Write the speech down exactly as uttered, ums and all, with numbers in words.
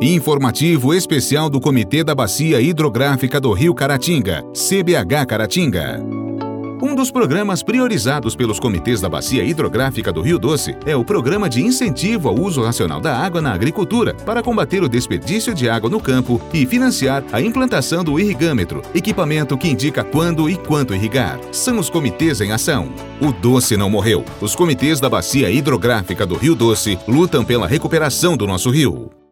Informativo especial do Comitê da Bacia Hidrográfica do Rio Caratinga, C B H Caratinga. Um dos programas priorizados pelos comitês da Bacia Hidrográfica do Rio Doce é o Programa de Incentivo ao Uso Racional da Água na Agricultura para combater o desperdício de água no campo e financiar a implantação do irrigâmetro, equipamento que indica quando e quanto irrigar. São os comitês em ação. O Doce não morreu. Os comitês da Bacia Hidrográfica do Rio Doce lutam pela recuperação do nosso rio.